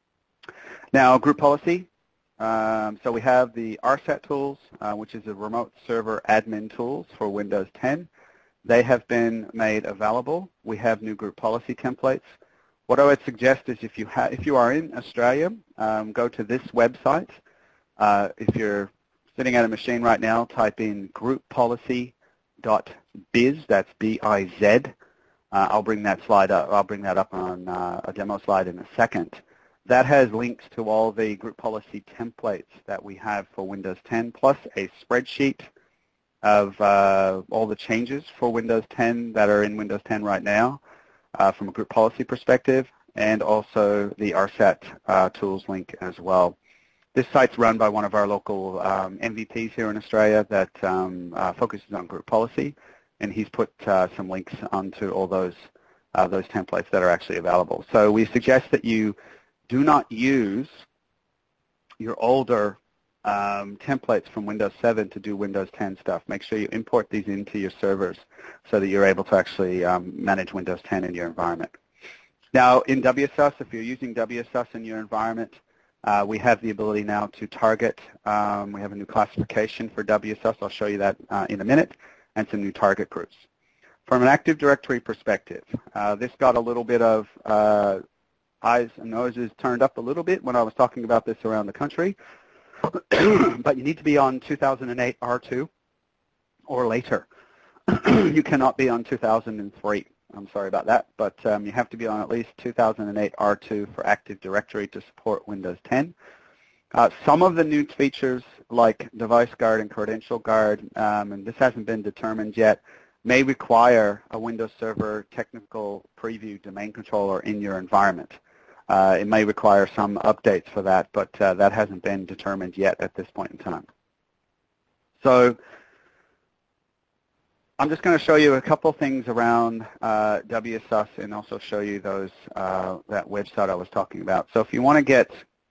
Now, group policy. Um, so we have the R SAT tools, uh, which is the remote server admin tools for Windows ten. They have been made available. We have new group policy templates. What I would suggest is if you, ha if you are in Australia, um, go to this website. Uh, if you're sitting at a machine right now, type in group policy dot biz, that's B I Z. Uh, I'll bring that slide up. I'll bring that up on uh, a demo slide in a second. That has links to all the group policy templates that we have for Windows ten, plus a spreadsheet of uh, all the changes for Windows ten that are in Windows ten right now. Uh, from a group policy perspective, and also the R SAT uh, tools link as well. This site's run by one of our local um, M V Ps here in Australia that um, uh, focuses on group policy, and he's put uh, some links onto all those uh, those templates that are actually available. So we suggest that you do not use your older um, templates from Windows seven to do Windows ten stuff. Make sure you import these into your servers so that you're able to actually um, manage Windows ten in your environment. Now, in W S U S, if you're using W S U S in your environment, uh, we have the ability now to target. Um, we have a new classification for W S U S. I'll show you that uh, in a minute, and some new target groups. From an Active Directory perspective, uh, this got a little bit of uh, eyes and noses turned up a little bit when I was talking about this around the country. But you need to be on two thousand eight R two or later. You cannot be on two thousand three. I'm sorry about that, but um, you have to be on at least two thousand eight R two for Active Directory to support Windows ten. Uh, some of the new features like Device Guard and Credential Guard, um, and this hasn't been determined yet, may require a Windows Server Technical Preview domain controller in your environment. Uh, it may require some updates for that, but uh, that hasn't been determined yet at this point in time. So I'm just going to show you a couple things around uh, W S U S and also show you those uh, that website I was talking about. So if you want to get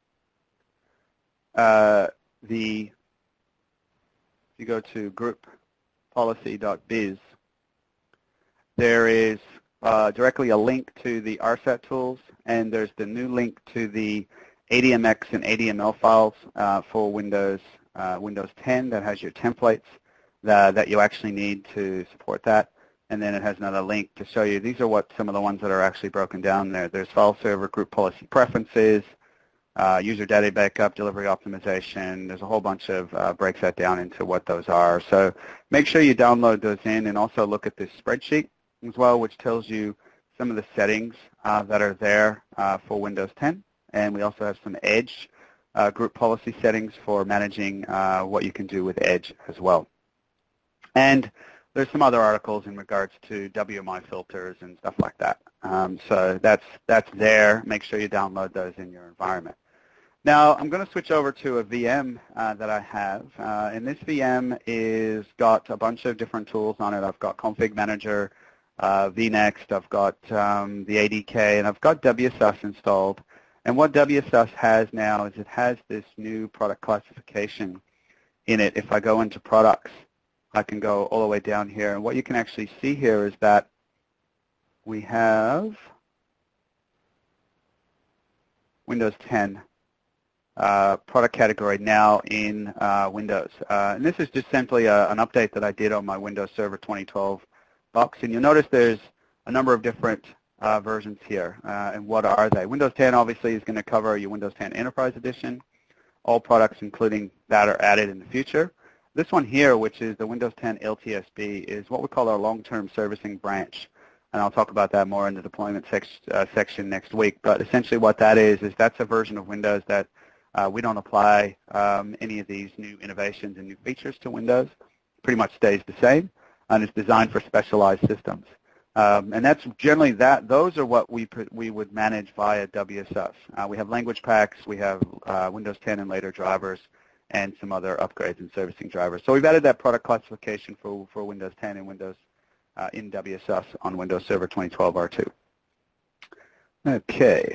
uh, the, if you go to group policy dot biz, there is uh, directly a link to the R SAT tools, and there's the new link to the A D M X and A D M L files uh, for Windows uh, Windows ten that has your templates that, that you actually need to support that. And then it has another link to show you, these are what some of the ones that are actually broken down there. There's file server, group policy preferences, uh, user data backup, delivery optimization. There's a whole bunch of uh, breaks that down into what those are. So make sure you download those in, and also look at this spreadsheet as well, which tells you some of the settings uh, that are there uh, for Windows ten. And we also have some Edge uh, group policy settings for managing uh, what you can do with Edge as well. And there's some other articles in regards to W M I filters and stuff like that. Um, so that's, that's there. Make sure you download those in your environment. Now, I'm going to switch over to a V M uh, that I have, uh, and this V M is got a bunch of different tools on it. I've got Config Manager, uh, vNext, I've got um, the A D K, and I've got W S U S installed. And what W S U S has now is it has this new product classification in it. If I go into products, I can go all the way down here, and what you can actually see here is that we have Windows ten. Uh, product category now in uh, Windows. Uh, and this is just simply a, an update that I did on my Windows Server twenty twelve box. And you'll notice there's a number of different uh, versions here. Uh, and what are they? Windows ten obviously is going to cover your Windows ten Enterprise Edition. All products including that are added in the future. This one here, which is the Windows ten L T S B, is what we call our long-term servicing branch. And I'll talk about that more in the deployment sec uh, section next week. But essentially what that is, is that's a version of Windows that Uh, we don't apply um, any of these new innovations and new features to Windows. It pretty much stays the same, and it's designed for specialized systems. Um, and that's generally that. Those are what we we would manage via W S U S. Uh, we have language packs, we have uh, Windows ten and later drivers, and some other upgrades and servicing drivers. So we've added that product classification for for Windows ten and Windows uh, in W S U S on Windows Server twenty twelve R two. Okay.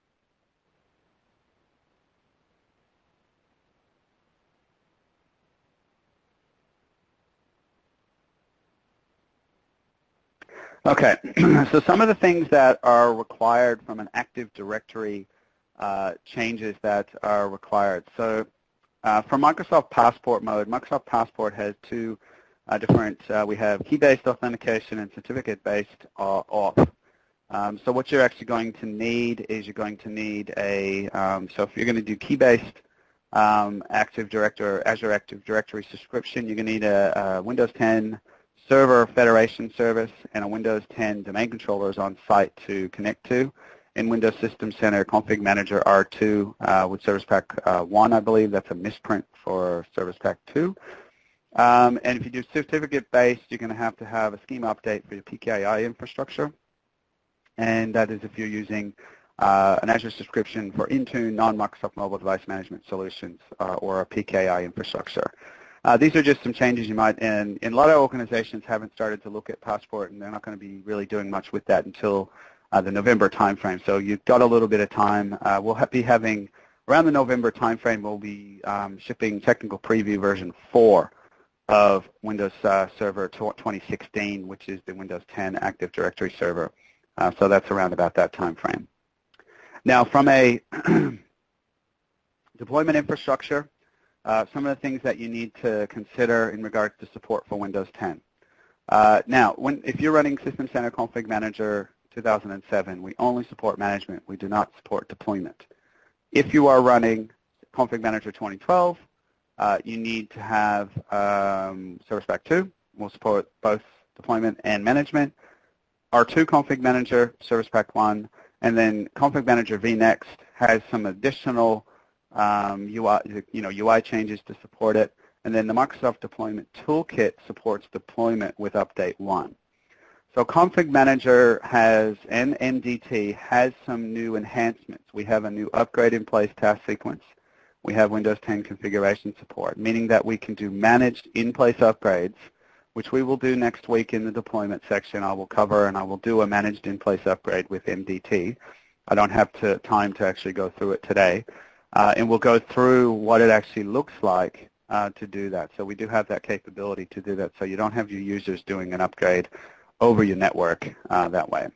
Okay, so some of the things that are required from an Active Directory uh, changes that are required. So uh, for Microsoft Passport mode, Microsoft Passport has two uh, different, uh, we have key-based authentication and certificate-based uh, auth. Um, so what you're actually going to need is you're going to need a, um, so if you're going to do key-based um, Active Directory, Azure Active Directory subscription, you're going to need a, a Windows ten Server Federation service and a Windows ten domain controllers on site to connect to. In Windows System Center, Config Manager R two uh, with Service Pack uh, one, I believe. That's a misprint for Service Pack two. Um, and if you do certificate-based, you're going to have to have a schema update for your P K I infrastructure. And that is if you're using uh, an Azure subscription for Intune, non-Microsoft Mobile Device Management Solutions, uh, or a P K I infrastructure. Uh, these are just some changes you might, and, and a lot of organizations haven't started to look at Passport, and they're not going to be really doing much with that until uh, the November timeframe. So you've got a little bit of time. Uh, we'll ha be having, around the November timeframe, we'll be um, shipping technical preview version four of Windows uh, Server twenty sixteen, which is the Windows ten Active Directory server. Uh, so that's around about that timeframe. Now, from a deployment infrastructure, Uh, some of the things that you need to consider in regards to support for Windows ten. Uh, now, when, if you're running System Center Config Manager two thousand seven, we only support management. We do not support deployment. If you are running Config Manager twenty twelve, uh, you need to have um, Service Pack two. We'll support both deployment and management. R two Config Manager, Service Pack one, and then Config Manager vNext has some additional Um, U I, you know, U I changes to support it, and then the Microsoft Deployment Toolkit supports deployment with Update one. So Config Manager has, and M D T has some new enhancements. We have a new upgrade in place task sequence. We have Windows ten configuration support, meaning that we can do managed in-place upgrades, which we will do next week in the deployment section. I will cover, and I will do a managed in-place upgrade with M D T. I don't have to, time to actually go through it today. Uh, and we'll go through what it actually looks like uh, to do that. So we do have that capability to do that, so you don't have your users doing an upgrade over your network uh, that way.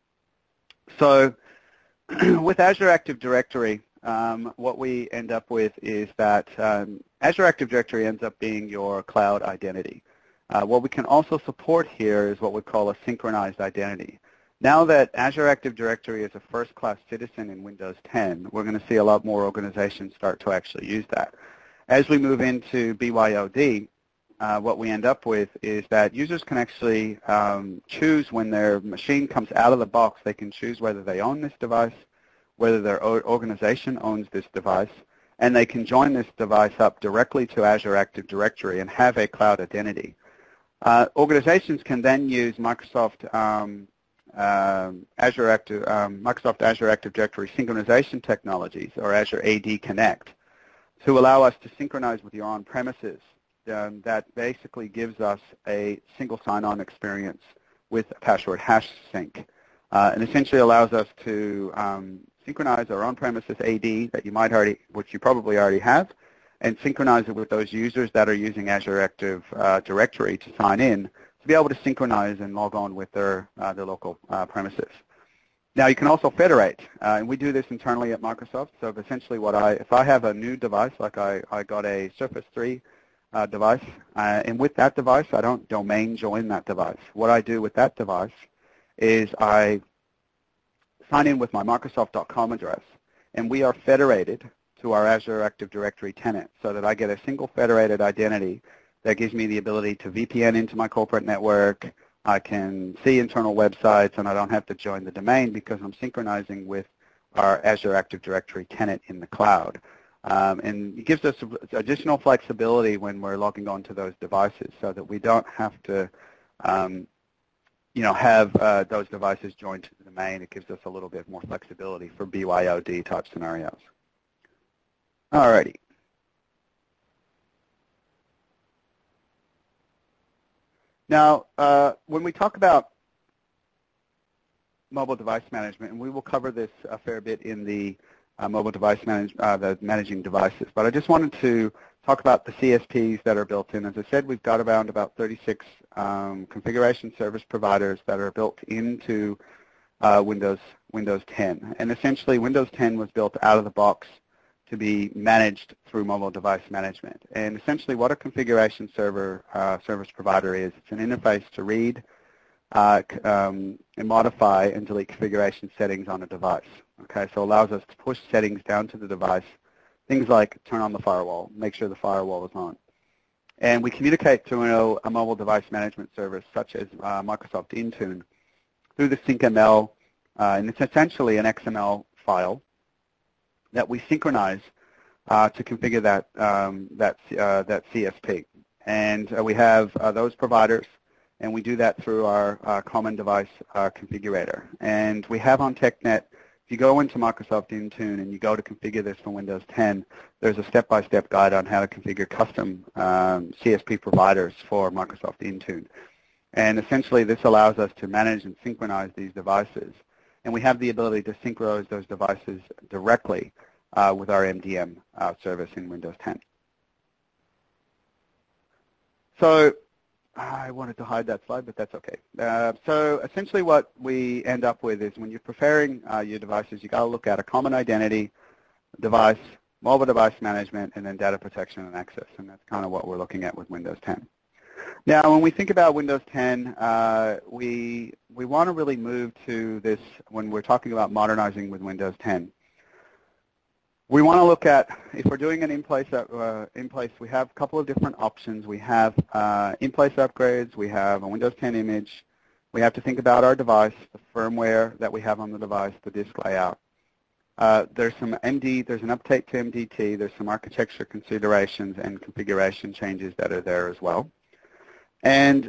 So with Azure Active Directory, um, what we end up with is that um, Azure Active Directory ends up being your cloud identity. Uh, what we can also support here is what we call a synchronized identity. Now that Azure Active Directory is a first-class citizen in Windows ten, we're going to see a lot more organizations start to actually use that. As we move into B Y O D, uh, what we end up with is that users can actually um, choose when their machine comes out of the box, they can choose whether they own this device, whether their organization owns this device, and they can join this device up directly to Azure Active Directory and have a cloud identity. Uh, organizations can then use Microsoft um, um, Azure Active, um, Microsoft Azure Active Directory synchronization technologies, or Azure A D Connect, to allow us to synchronize with your on-premises. Um, that basically gives us a single sign-on experience with a password hash sync, uh, and essentially allows us to um, synchronize our on-premises A D that you might already, which you probably already have, and synchronize it with those users that are using Azure Active uh, Directory to sign in, to be able to synchronize and log on with their, uh, their local uh, premises. Now you can also federate, uh, and we do this internally at Microsoft. So essentially what I, if I have a new device, like I, I got a Surface three uh, device, uh, and with that device I don't domain join that device. What I do with that device is I sign in with my Microsoft dot com address, and we are federated to our Azure Active Directory tenant, so that I get a single federated identity that gives me the ability to V P N into my corporate network. I can see internal websites, and I don't have to join the domain because I'm synchronizing with our Azure Active Directory tenant in the cloud. Um, and it gives us additional flexibility when we're logging on to those devices, so that we don't have to um, you know, have uh, those devices joined to the domain. It gives us a little bit more flexibility for B Y O D type scenarios. Alrighty. Now, uh, when we talk about mobile device management, and we will cover this a fair bit in the uh, mobile device manage, uh, the managing devices, but I just wanted to talk about the C S Ps that are built in. As I said, we've got around about thirty-six um, configuration service providers that are built into uh, Windows Windows ten, and essentially Windows ten was built out of the box to be managed through mobile device management. And essentially what a configuration server uh, service provider is, it's an interface to read uh, um, and modify and delete configuration settings on a device. Okay, so it allows us to push settings down to the device, things like turn on the firewall, make sure the firewall is on. And we communicate to a, a mobile device management service such as uh, Microsoft Intune through the SyncML, uh, and it's essentially an X M L file that we synchronize uh, to configure that um, that uh, that C S P, and uh, we have uh, those providers, and we do that through our uh, common device uh, configurator. And we have on TechNet, if you go into Microsoft Intune and you go to configure this for Windows ten, there's a step-by-step guide on how to configure custom um, C S P providers for Microsoft Intune. And essentially, this allows us to manage and synchronize these devices. And we have the ability to synchronize those devices directly uh, with our M D M uh, service in Windows ten. So I wanted to hide that slide, but that's okay. Uh, so essentially what we end up with is when you're preparing uh, your devices, you got to look at a common identity, device, mobile device management, and then data protection and access. And that's kind of what we're looking at with Windows ten. Now, when we think about Windows ten, uh, we, we want to really move to this when we're talking about modernizing with Windows ten. We want to look at, if we're doing an in-place, uh, in-place, we have a couple of different options. We have uh, in-place upgrades. We have a Windows ten image. We have to think about our device, the firmware that we have on the device, the disk layout. Uh, there's some M D, there's an update to M D T. There's some architecture considerations and configuration changes that are there as well. And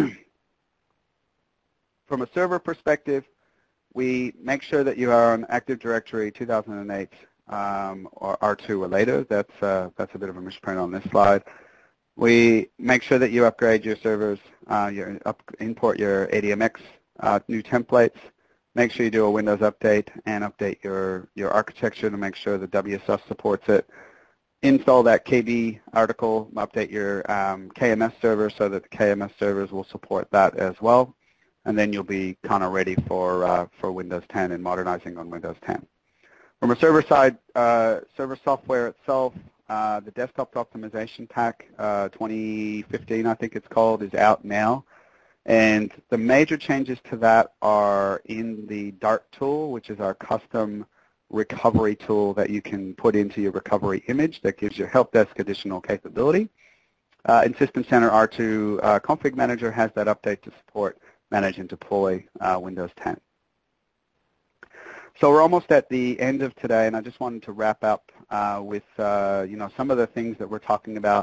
from a server perspective, we make sure that you are on Active Directory two thousand eight um, or R two or later. That's, uh, that's a bit of a misprint on this slide. We make sure that you upgrade your servers, uh, your up, import your A D M X uh, new templates. Make sure you do a Windows update and update your, your architecture to make sure the W S S supports it. Install that K B article, update your um, K M S server so that the K M S servers will support that as well. And then you'll be kind of ready for, uh, for Windows ten and modernizing on Windows ten. From a server side, uh, server software itself, uh, the desktop optimization pack, uh, twenty fifteen I think it's called, is out now. And the major changes to that are in the Dart tool, which is our custom recovery tool that you can put into your recovery image that gives your help desk additional capability. Uh, and System Center R two uh, Config Manager has that update to support, manage, and deploy uh, Windows ten. So we're almost at the end of today, and I just wanted to wrap up uh, with uh, you know, some of the things that we're talking about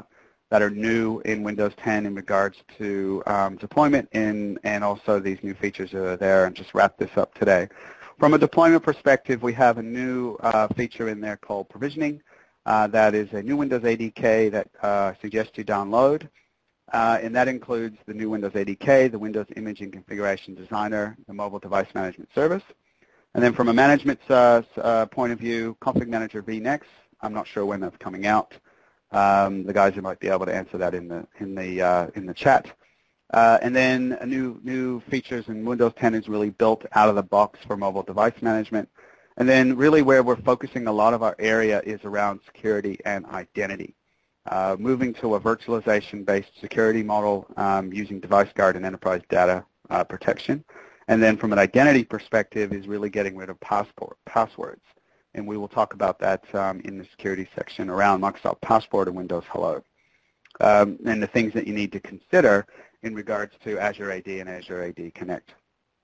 that are new in Windows ten in regards to um, deployment in, and also these new features that are there, and just wrap this up today. From a deployment perspective, we have a new uh, feature in there called provisioning. Uh, that is a new Windows A D K that uh, suggests you download, uh, and that includes the new Windows A D K, the Windows Image and Configuration Designer, the Mobile Device Management Service. And then from a management uh, uh, point of view, Config Manager V NEXT. I'm not sure when that's coming out. Um, the guys who might be able to answer that in the in the uh, in the chat. Uh, and then a new new features in Windows ten is really built out of the box for mobile device management. And then really where we're focusing a lot of our area is around security and identity. Uh, moving to a virtualization-based security model um, using DeviceGuard and enterprise data uh, protection. And then from an identity perspective is really getting rid of passport, passwords. And we will talk about that um, in the security section around Microsoft Passport and Windows Hello. Um, and the things that you need to consider in regards to Azure A D and Azure A D Connect.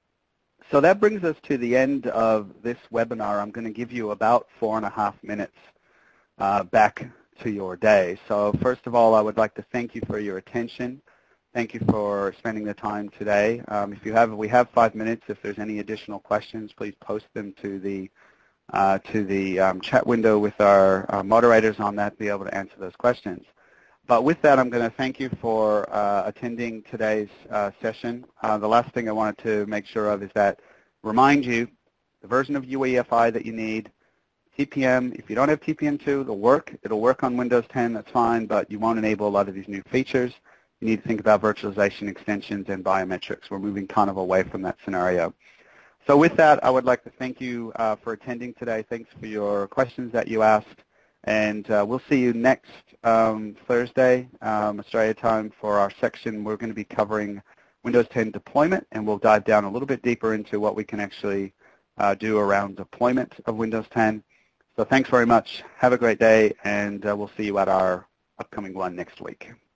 So that brings us to the end of this webinar. I'm going to give you about four and a half minutes uh, back to your day. So first of all, I would like to thank you for your attention. Thank you for spending the time today. Um, if you have, we have five minutes. If there's any additional questions, please post them to the Uh, to the um, chat window with our uh, moderators on that to be able to answer those questions. But with that, I'm going to thank you for uh, attending today's uh, session. Uh, the last thing I wanted to make sure of is that remind you the version of U E F I that you need, T P M. If you don't have T P M two, it'll work. It'll work on Windows ten, that's fine, but you won't enable a lot of these new features. You need to think about virtualization extensions and biometrics. We're moving kind of away from that scenario. So with that, I would like to thank you uh, for attending today. Thanks for your questions that you asked. And uh, we'll see you next um, Thursday, um, Australia time, for our section. We're going to be covering Windows ten deployment, and we'll dive down a little bit deeper into what we can actually uh, do around deployment of Windows ten. So thanks very much. Have a great day, and uh, we'll see you at our upcoming one next week.